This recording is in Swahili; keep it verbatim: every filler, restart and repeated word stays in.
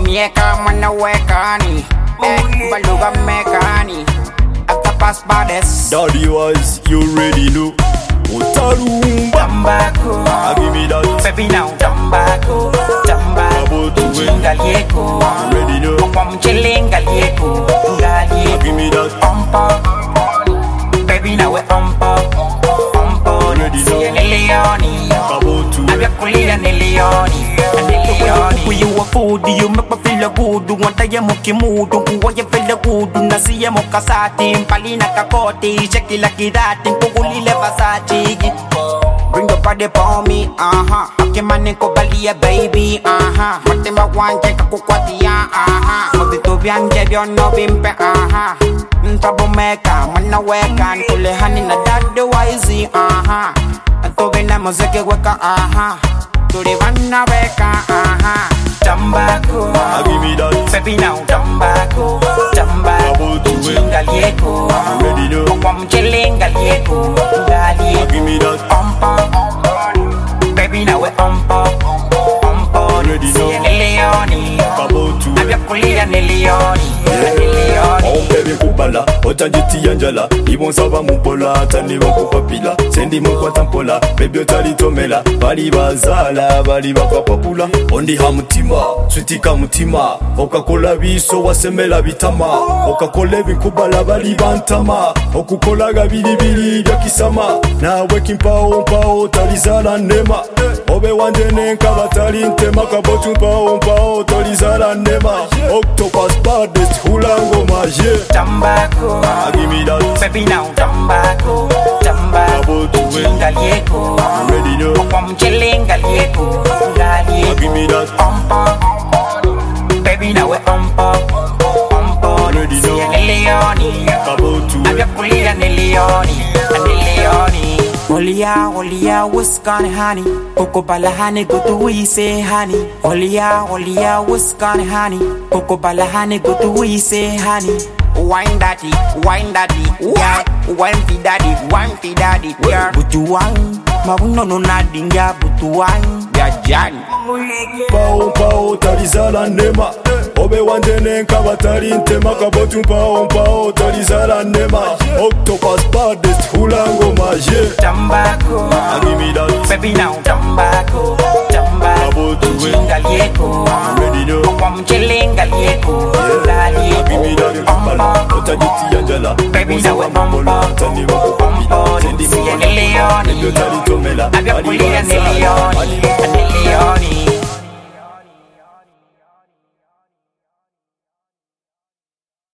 mieka mwana wekani eh, baluga mekani after pass bades. Daddy was, you already know. Utarumba Tambako, I give me that. baby now tambako, tambako, ngalieko, Ready now. kwa mchele ngalieko, ngalieko, Give me that. umpa, baby now we umpa, umpa, Ready now. siya nilioni, About to abya kulia nilioni, nilioni. You a food, you make me feel good. Wanta ya muki mudu, kuwa ya feel good. Nasi ya mokasati, mpali na kakoti. Sheki la kidati, kugulile Versace. Bring your body for me, uh-huh. Akimani ko balia baby, uh-huh. Matimba wanje kakukwatia, uh-huh. Mabito vyanje vyono vimpe, uh-huh. Troublemaker, mwana weka nkulehani na dadu waizi, uh-huh. Atuvina muziki weka, uh-huh. Tulivana weka, uh-huh. Tambako, I give me that. baby now tambako, tambako, About to win. ngalieko, Ready now. kwa mchele ngalieko, ngalieko. Give me that. Umpa, baby now we umpa, umpa. Ready now. Siya nilioni, About to abya kulia nilioni, nilioni. Oh baby kubala, otanjiti yanjala. Ibonsaba mumpola, tani wakupapila. Sendi mkwata mpola, baby otalitomela. Bali bazala, bali bakapapula. Ondi hamutima, sweetika mutima. Okakola biso wasemela bitama. Okakola binkubala bali bantama. Okukolaga bilibili bya kisama. Nawe kimpao mpao talizala nema. Obe wanje nenka batali ntema kabotu mpao mpao talizala nema. Octopus baddest hulango maje. Tambako, I give me that. baby now tambako, tambako. About to win. Ngalieko, Ready now. kwa mchele ngalieko, ngalieko. Give me that. Umpa, baby now we umpa, umpa. Ready now. Siya nilioni, About to abya win. kulia nilioni, nilioni. Olia, olia, what's gonna honey? Coco bala honey, go to we say honey. Olia, olia, what's gonna honey? Coco bala honey, go to we say honey. Wine daddy, wine daddy, yeah. Wine fi daddy, wine fi daddy, yeah. Butu wine, mabuno no nadinga butu wine. Yeah, Jan. Pao pao talizala nema. Obe wanje nenka batali ntema kabotu mpao mpao talizala nema. Octopus baddest hulango maje. Tambako, I give me that. baby now tambako, tambako. About to win. Ngalieko, Ready now. kwa mchele ngalieko, Give me that. ngalieko. Kubala, otanjiti yanjala. Baby now we Ibonsaba mumpola, umpa, tani wakupapila. umpa. Sendi Siya mkwata nilioni, baby otalitomela. abya Bali kulia bazala, bali nilioni,